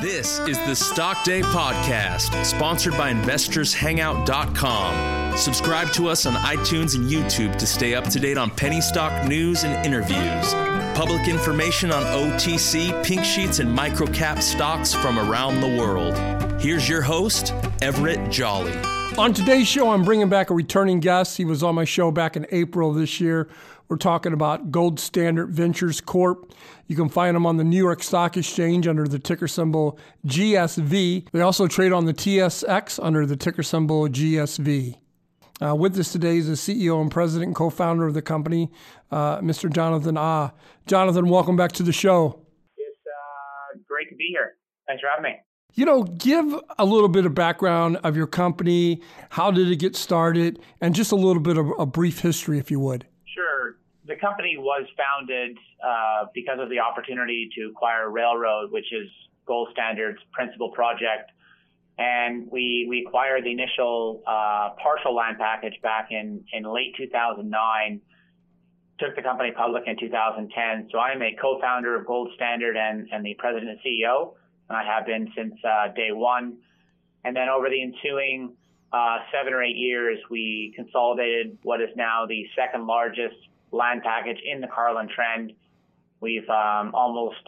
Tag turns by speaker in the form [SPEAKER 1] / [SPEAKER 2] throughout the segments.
[SPEAKER 1] This is the Stock Day Podcast, sponsored by InvestorsHangout.com. Subscribe to us on iTunes and YouTube to stay up to date on penny stock news and interviews. Public information on OTC, pink sheets, and microcap stocks from around the world. Here's your host, Everett Jolly.
[SPEAKER 2] On today's show, I'm bringing back a returning guest. He was on my show back in April of this year. We're talking about Gold Standard Ventures Corp. You can find them on the New York Stock Exchange under the ticker symbol GSV. They also trade on the TSX under the ticker symbol GSV. With us today is the CEO and president and co-founder of the company, Mr. Jonathan Ah. Jonathan, welcome back to the show.
[SPEAKER 3] It's great to be here. Thanks for having me.
[SPEAKER 2] You know, give a little bit of background of your company. How did it get started? And just a little bit of a brief history, if you would.
[SPEAKER 3] Sure. The company was founded because of the opportunity to acquire a railroad, which is Gold Standard's principal project. And we acquired the initial partial land package back in late 2009, took the company public in 2010. So I am a co-founder of Gold Standard and the president and CEO. And I have been since day one. And then over the ensuing 7 or 8 years, we consolidated what is now the second largest land package in the Carlin Trend. We've almost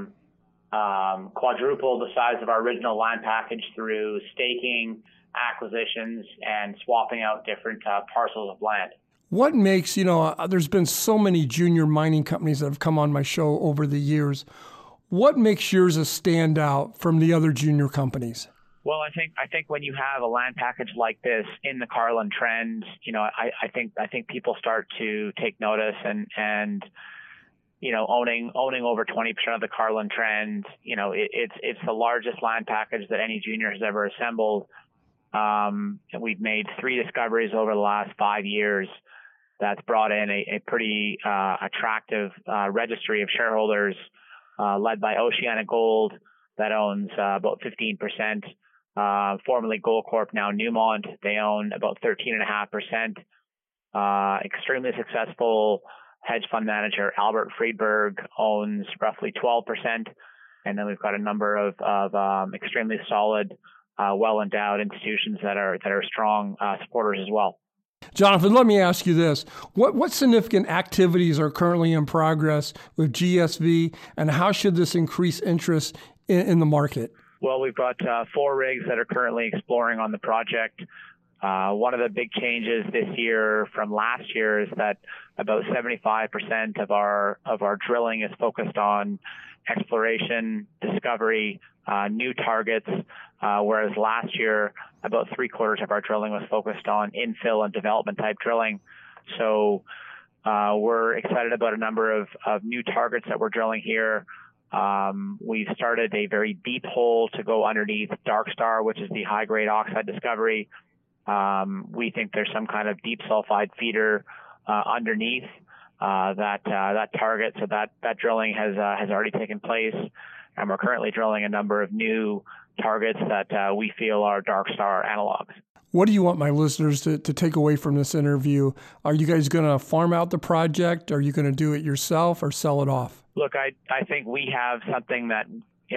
[SPEAKER 3] quadrupled the size of our original land package through staking, acquisitions, and swapping out different parcels of land.
[SPEAKER 2] What makes, there's been so many junior mining companies that have come on my show over the years. What makes yours a standout from the other junior companies?
[SPEAKER 3] Well, I think when you have a land package like this in the Carlin Trend, I think people start to take notice and owning over 20% of the Carlin Trend, it's the largest land package that any junior has ever assembled. And we've made 3 discoveries over the last 5 years. That's brought in a pretty attractive registry of shareholders, led by Oceana Gold, that owns about 15%. Formerly Goldcorp, now Newmont, they own about 13.5%. Extremely successful hedge fund manager Albert Friedberg owns roughly 12%. And then we've got a number of extremely solid, well-endowed institutions that are strong supporters as well.
[SPEAKER 2] Jonathan, let me ask you this. What significant activities are currently in progress with GSV, and how should this increase interest in the market?
[SPEAKER 3] Well, we've got 4 rigs that are currently exploring on the project. One of the big changes this year from last year is that about 75% of our drilling is focused on exploration, discovery, new targets, whereas last year about 3/4 of our drilling was focused on infill and development type drilling. So we're excited about a number of new targets that we're drilling here. We've started a very deep hole to go underneath Dark Star, which is the high-grade oxide discovery. We think there's some kind of deep sulfide feeder underneath that target. So that drilling has already taken place, and we're currently drilling a number of new targets that we feel are Dark Star analogs.
[SPEAKER 2] What do you want my listeners to take away from this interview? Are you guys going to farm out the project? Are you going to do it yourself or sell it off?
[SPEAKER 3] Look, I think we have something that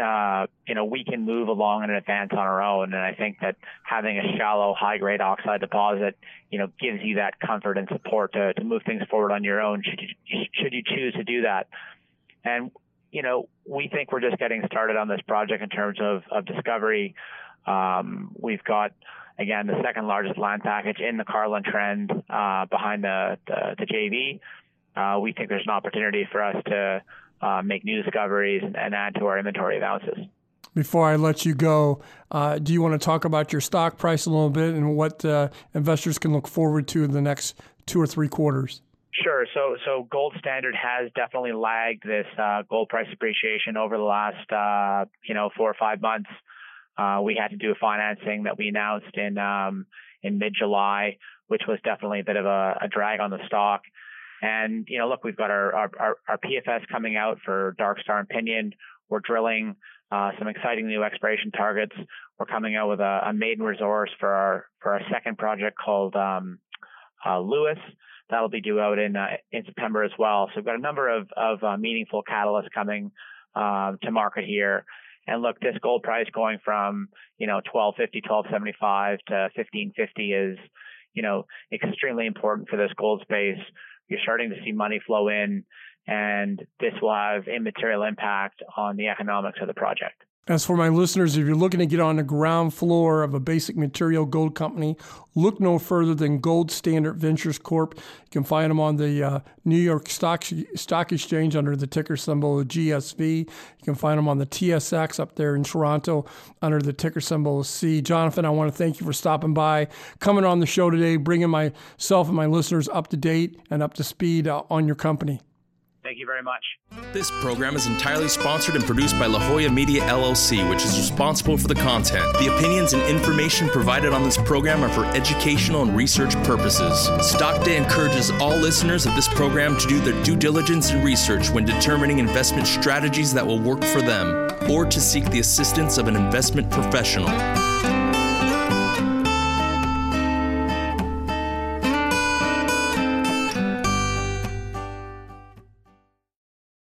[SPEAKER 3] we can move along and advance on our own, and I think that having a shallow, high-grade oxide deposit, gives you that comfort and support to move things forward on your own. Should you choose to do that? And we think we're just getting started on this project in terms of discovery. We've got, again, the second largest land package in the Carlin Trend behind the JV. We think there's an opportunity for us to make new discoveries and add to our inventory of ounces.
[SPEAKER 2] Before I let you go, do you want to talk about your stock price a little bit and what investors can look forward to in the next 2 or 3 quarters?
[SPEAKER 3] Sure. So Gold Standard has definitely lagged this gold price appreciation over the last 4 or 5 months. We had to do a financing that we announced in mid-July, which was definitely a bit of a drag on the stock. And look, we've got our PFS coming out for Dark Star and Pinion. We're drilling some exciting new exploration targets. We're coming out with a maiden resource for our second project called Lewis. That'll be due out in September as well. So we've got a number of meaningful catalysts coming to market here. And look, this gold price going from, $1,250, $1,275 to $1,550 is, extremely important for this gold space. You're starting to see money flow in, and this will have immaterial impact on the economics of the project.
[SPEAKER 2] As for my listeners, if you're looking to get on the ground floor of a basic material gold company, look no further than Gold Standard Ventures Corp. You can find them on the New York Stock Exchange under the ticker symbol GSV. You can find them on the TSX up there in Toronto under the ticker symbol C. Jonathan, I want to thank you for stopping by, coming on the show today, bringing myself and my listeners up to date and up to speed on your company.
[SPEAKER 3] Thank you very much.
[SPEAKER 1] This program is entirely sponsored and produced by La Jolla Media LLC, which is responsible for the content. The opinions and information provided on this program are for educational and research purposes. Stock Day encourages all listeners of this program to do their due diligence and research when determining investment strategies that will work for them, or to seek the assistance of an investment professional.